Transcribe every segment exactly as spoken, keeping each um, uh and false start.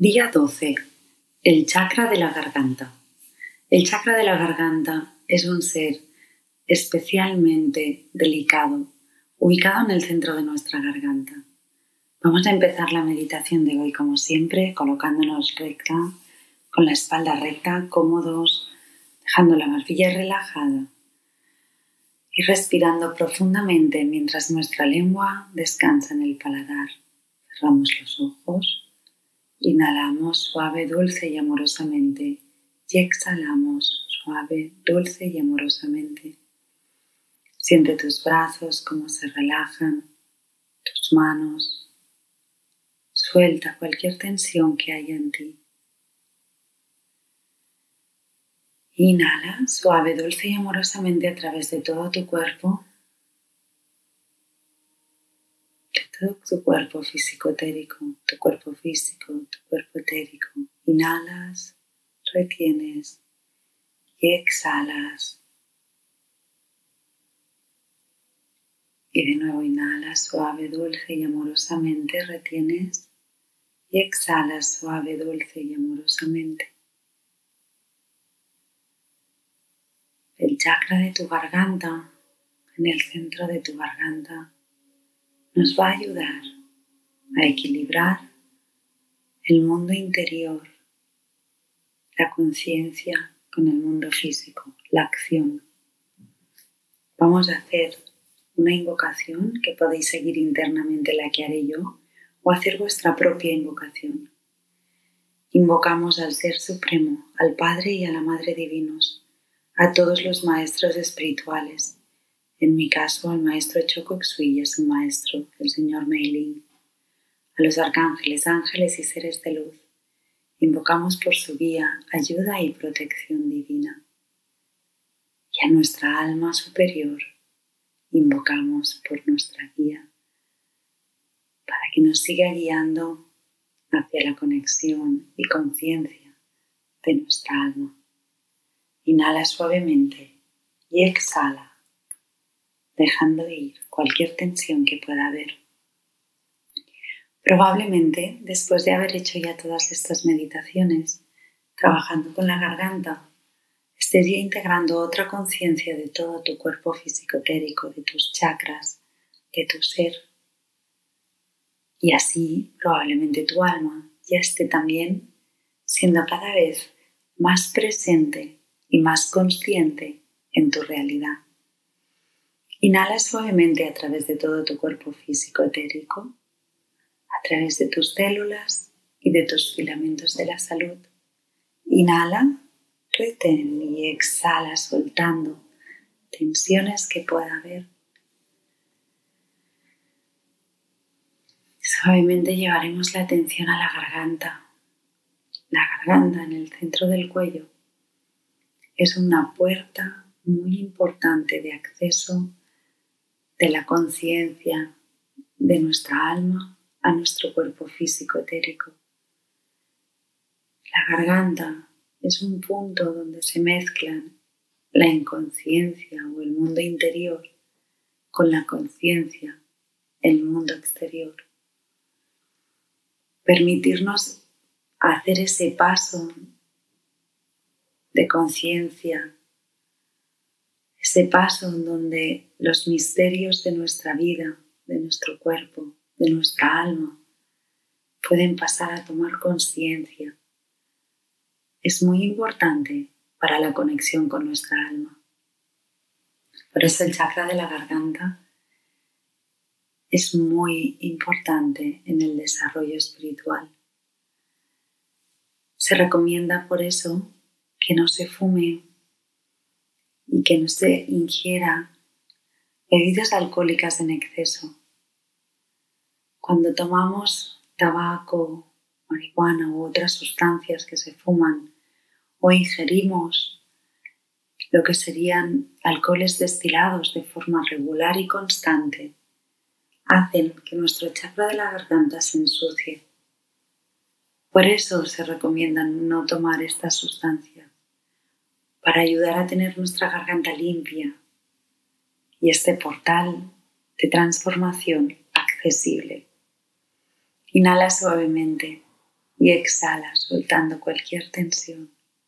Día doce. El chakra de la garganta. El chakra de la garganta es un ser especialmente delicado, ubicado en el centro de nuestra garganta. Vamos a empezar la meditación de hoy, como siempre, colocándonos recta, con la espalda recta, cómodos, dejando la barbilla relajada y respirando profundamente mientras nuestra lengua descansa en el paladar. Cerramos los ojos. Inhalamos suave, dulce y amorosamente y exhalamos suave, dulce y amorosamente. Siente tus brazos cómo se relajan, tus manos. Suelta cualquier tensión que haya en ti. Inhala suave, dulce y amorosamente a través de todo tu cuerpo, de todo tu cuerpo físico-etérico, tu cuerpo físico, tu cuerpo etérico. Inhalas, retienes y exhalas. Y de nuevo inhalas suave, dulce y amorosamente, retienes y exhalas suave, dulce y amorosamente. El chakra de tu garganta, en el centro de tu garganta, nos va a ayudar a equilibrar el mundo interior, la conciencia con el mundo físico, la acción. Vamos a hacer una invocación que podéis seguir internamente la que haré yo o hacer vuestra propia invocación. Invocamos al Ser Supremo, al Padre y a la Madre Divinos, a todos los maestros espirituales, en mi caso al maestro Choco Xui y a su maestro, el señor Mei Ling, a los arcángeles, ángeles y seres de luz. Invocamos por su guía, ayuda y protección divina. Y a nuestra alma superior, invocamos por nuestra guía para que nos siga guiando hacia la conexión y conciencia de nuestra alma. Inhala suavemente y exhala, dejando ir cualquier tensión que pueda haber. Probablemente, después de haber hecho ya todas estas meditaciones, trabajando con la garganta, estés ya integrando otra conciencia de todo tu cuerpo físico-etérico, de tus chakras, de tu ser. Y así, probablemente tu alma ya esté también siendo cada vez más presente y más consciente en tu realidad. Inhala suavemente a través de todo tu cuerpo físico-etérico, a través de tus células y de tus filamentos de la salud. Inhala, retén y exhala soltando tensiones que pueda haber. Suavemente llevaremos la atención a la garganta. La garganta en el centro del cuello es una puerta muy importante de acceso de la conciencia de nuestra alma a nuestro cuerpo físico-etérico. La garganta es un punto donde se mezclan la inconsciencia o el mundo interior con la conciencia, el mundo exterior. Permitirnos hacer ese paso de conciencia, ese paso en donde los misterios de nuestra vida, de nuestro cuerpo, de nuestra alma, pueden pasar a tomar conciencia. Es muy importante para la conexión con nuestra alma. Por eso el chakra de la garganta es muy importante en el desarrollo espiritual. Se recomienda por eso que no se fume y que no se ingiera bebidas alcohólicas en exceso. Cuando tomamos tabaco, marihuana u otras sustancias que se fuman o ingerimos lo que serían alcoholes destilados de forma regular y constante, hacen que nuestro chakra de la garganta se ensucie. Por eso se recomienda no tomar estas sustancias, para ayudar a tener nuestra garganta limpia y este portal de transformación accesible. Inhala suavemente y exhala, soltando cualquier tensión.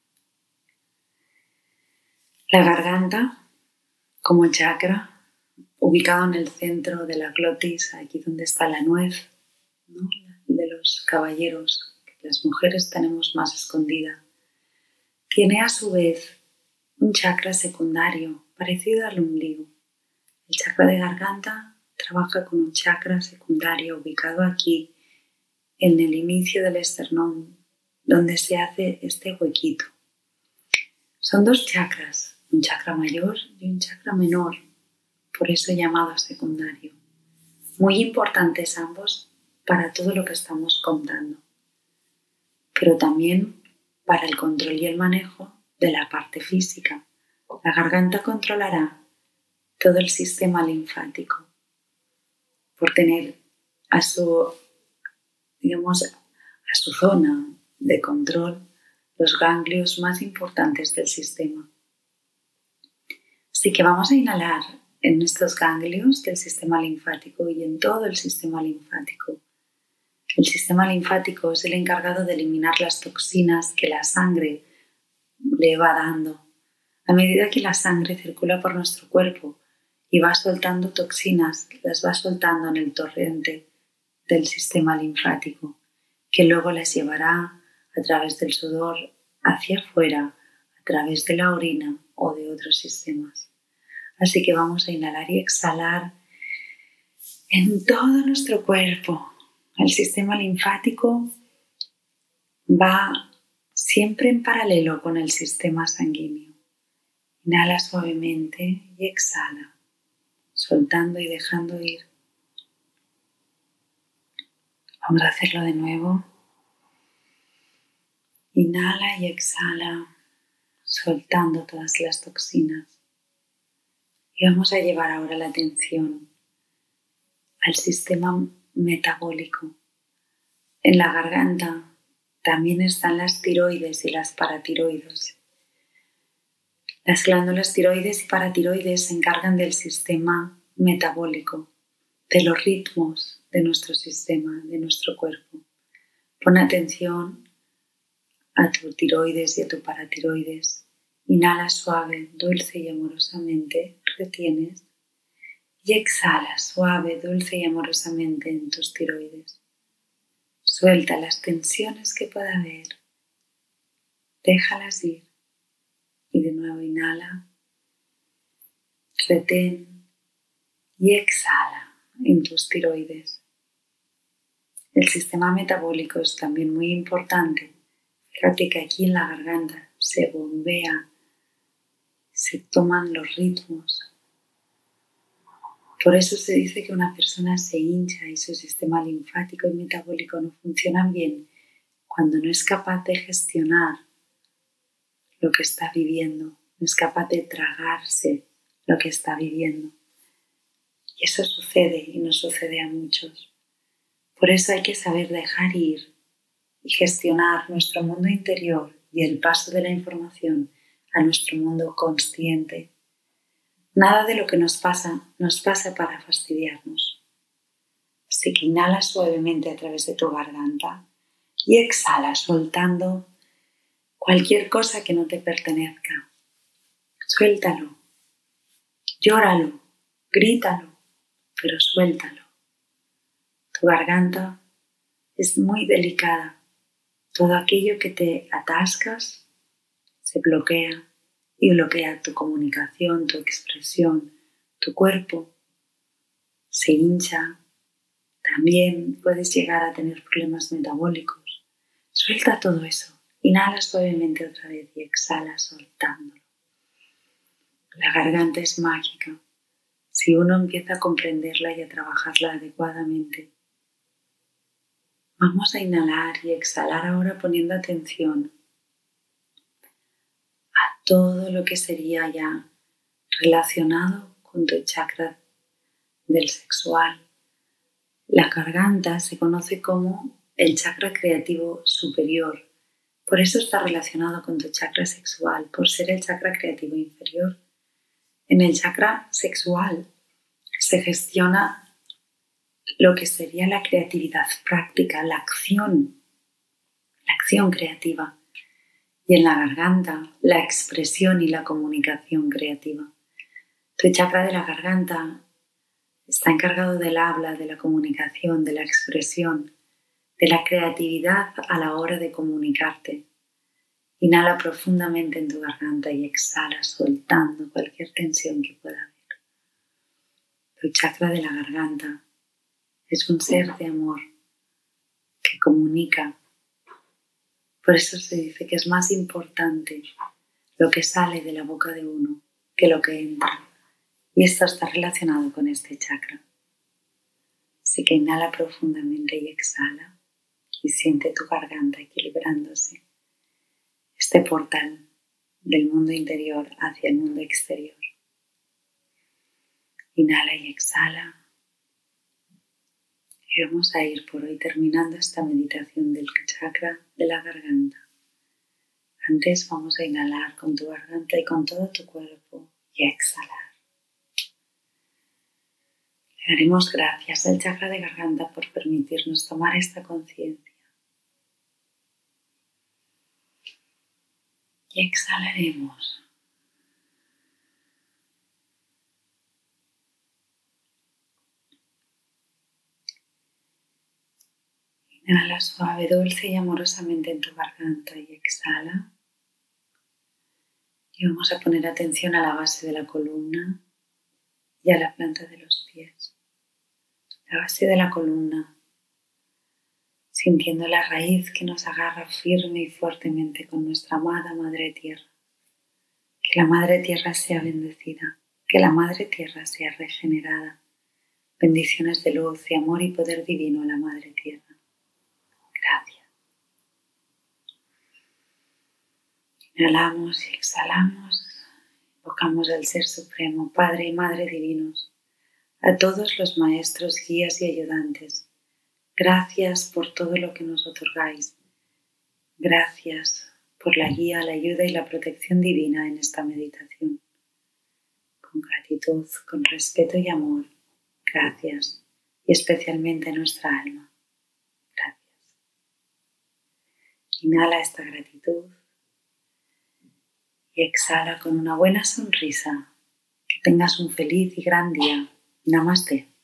La garganta, como chakra, ubicado en el centro de la glotis, aquí donde está la nuez, ¿no? De los caballeros, que las mujeres tenemos más escondida. Tiene a su vez un chakra secundario, parecido al ombligo. El chakra de garganta trabaja con un chakra secundario ubicado aquí, en el inicio del esternón, donde se hace este huequito. Son dos chakras, un chakra mayor y un chakra menor, por eso llamado secundario. Muy importantes ambos para todo lo que estamos contando, pero también para el control y el manejo de la parte física. La garganta controlará todo el sistema linfático por tener a su, digamos, a su zona de control los ganglios más importantes del sistema. Así que vamos a inhalar en estos ganglios del sistema linfático y en todo el sistema linfático. El sistema linfático es el encargado de eliminar las toxinas que la sangre le va dando. A medida que la sangre circula por nuestro cuerpo y va soltando toxinas, las va soltando en el torrente del sistema linfático, que luego las llevará a través del sudor hacia afuera, a través de la orina o de otros sistemas. Así que vamos a inhalar y exhalar en todo nuestro cuerpo. El sistema linfático va siempre en paralelo con el sistema sanguíneo. Inhala suavemente y exhala, soltando y dejando ir. Vamos a hacerlo de nuevo. Inhala y exhala, soltando todas las toxinas. Y vamos a llevar ahora la atención al sistema metabólico. En la garganta también están las tiroides y las paratiroides. Las glándulas tiroides y paratiroides se encargan del sistema metabólico, de los ritmos de nuestro sistema, de nuestro cuerpo. Pon atención a tu tiroides y a tu paratiroides. Inhala suave, dulce y amorosamente, retienes. Y exhala suave, dulce y amorosamente en tus tiroides. Suelta las tensiones que pueda haber. Déjalas ir. Y de nuevo inhala, retén y exhala en tus tiroides. El sistema metabólico es también muy importante. Fíjate que aquí en la garganta se bombea, se toman los ritmos. Por eso se dice que una persona se hincha y su sistema linfático y metabólico no funcionan bien cuando no es capaz de gestionar lo que está viviendo, no es capaz de tragarse lo que está viviendo. Y eso sucede y nos sucede a muchos. Por eso hay que saber dejar ir y gestionar nuestro mundo interior y el paso de la información a nuestro mundo consciente. Nada de lo que nos pasa, nos pasa para fastidiarnos. Así que inhala suavemente a través de tu garganta y exhala soltando cualquier cosa que no te pertenezca. Suéltalo, llóralo, grítalo, pero suéltalo. Tu garganta es muy delicada. Todo aquello que te atascas se bloquea y bloquea tu comunicación, tu expresión, tu cuerpo se hincha. También puedes llegar a tener problemas metabólicos. Suelta todo eso. Inhala suavemente otra vez y exhala soltándolo. La garganta es mágica si uno empieza a comprenderla y a trabajarla adecuadamente. Vamos a inhalar y exhalar ahora poniendo atención a todo lo que sería ya relacionado con tu chakra del sexual. La garganta se conoce como el chakra creativo superior. Por eso está relacionado con tu chakra sexual, por ser el chakra creativo inferior. En el chakra sexual se gestiona lo que sería la creatividad práctica, la acción. la acción creativa. Y en la garganta, la expresión y la comunicación creativa. Tu chakra de la garganta está encargado del habla, de la comunicación, de la expresión, de la creatividad a la hora de comunicarte. Inhala profundamente en tu garganta y exhala soltando cualquier tensión que pueda haber. Tu chakra de la garganta es un ser de amor que comunica. Por eso se dice que es más importante lo que sale de la boca de uno que lo que entra. Y esto está relacionado con este chakra. Así que inhala profundamente y exhala. Y siente tu garganta equilibrándose. Este portal del mundo interior hacia el mundo exterior. Inhala y exhala. Y vamos a ir por hoy terminando esta meditación del chakra de la garganta. Antes vamos a inhalar con tu garganta y con todo tu cuerpo y a exhalar. Le daremos gracias al chakra de garganta por permitirnos tomar esta conciencia. Y exhalaremos. Inhala suave, dulce y amorosamente en tu garganta y exhala. Y vamos a poner atención a la base de la columna y a la planta de los pies. La base de la columna, sintiendo la raíz que nos agarra firme y fuertemente con nuestra amada Madre Tierra. Que la Madre Tierra sea bendecida, que la Madre Tierra sea regenerada. Bendiciones de luz, de amor y poder divino a la Madre Tierra. Gracias. Inhalamos y exhalamos. Invocamos al Ser Supremo, Padre y Madre Divinos, a todos los maestros, guías y ayudantes. Gracias por todo lo que nos otorgáis. Gracias por la guía, la ayuda y la protección divina en esta meditación. Con gratitud, con respeto y amor, gracias, y especialmente a nuestra alma. Gracias. Inhala esta gratitud y exhala con una buena sonrisa. Que tengas un feliz y gran día. Namaste.